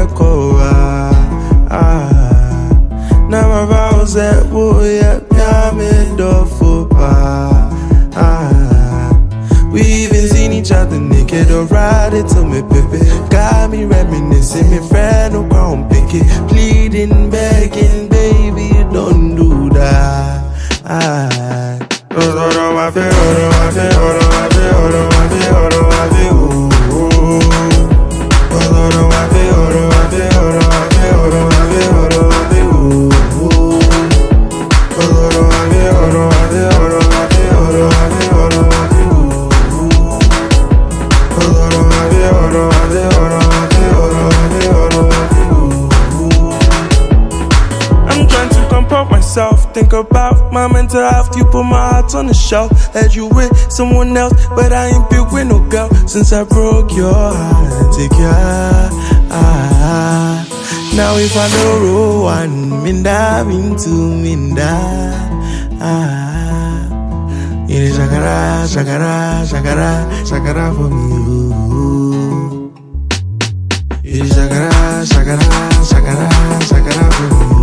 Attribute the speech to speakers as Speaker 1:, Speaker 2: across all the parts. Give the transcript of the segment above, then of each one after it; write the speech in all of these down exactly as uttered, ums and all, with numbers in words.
Speaker 1: yeko ah. Now my vows that boy yeah me do for pa ah. We even seen each other naked or ride it to me pepe. Got me reminiscing, me friend who can't pick it. Pleading, begging, baby, don't do that ah. Think about my mental health, you put my heart on the shelf. Had you with someone else, but I ain't built with no girl. Since I broke your heart, take your ah. Now if I don't roll one, minda into minda ah. It is shakara, shakara, shakara, shakara for me. It is shakara, shakara, shakara, shakara for me.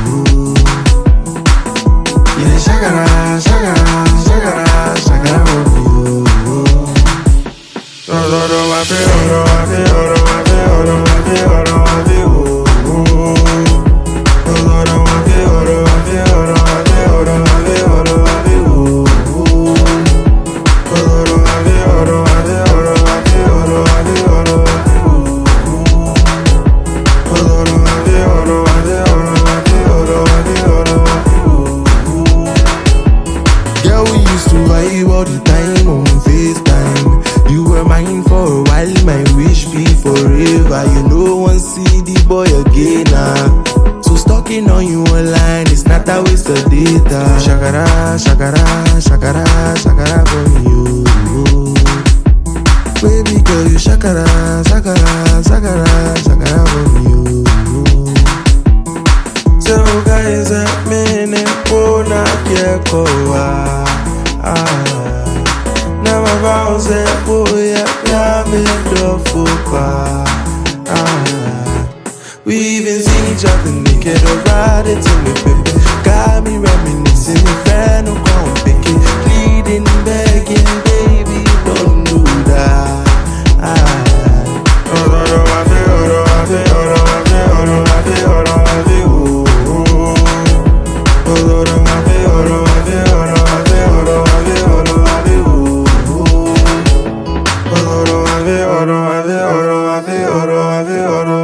Speaker 1: Shakara, shakara, shakara, shakara for you. Oro, I feel, oro, I feel, oro, I feel, oro, I feel, oro, I feel. Oro, I feel, oro, I feel, oro, I feel, oro, I feel, oro, I feel. Oro, I feel, oro, I feel, oro, I feel, oro, I feel, oro, I feel. Oro, I feel, oro, I feel, oro, I feel, oro, I feel, oro, I feel. Girl, we used to vibe all the time on FaceTime. You were mine for a while, my wish be forever. You know, one see the boy again now. Ah. So stalking on you online, it's not a waste of data. Shakara, shakara, shakara, shakara for you. Baby girl, you shakara, shakara, shakara, shakara for you. So guys, that meaning for not yet ah. Now my vows that boy yeah me do for pa ah. We even seen each other naked or ride it to me baby. Got me reminiscing, me friend who can't pick it. Pleading, begging, baby, don't do that ah. Oro, I feel, oro, I feel, oro, I feel, oro, I feel, oro, I feel. Oro, I feel, oro, I feel, oro, I feel, oro, I feel, oro, I feel. Oro, I feel, oro, I feel, oro, I feel, oro, I feel, oro.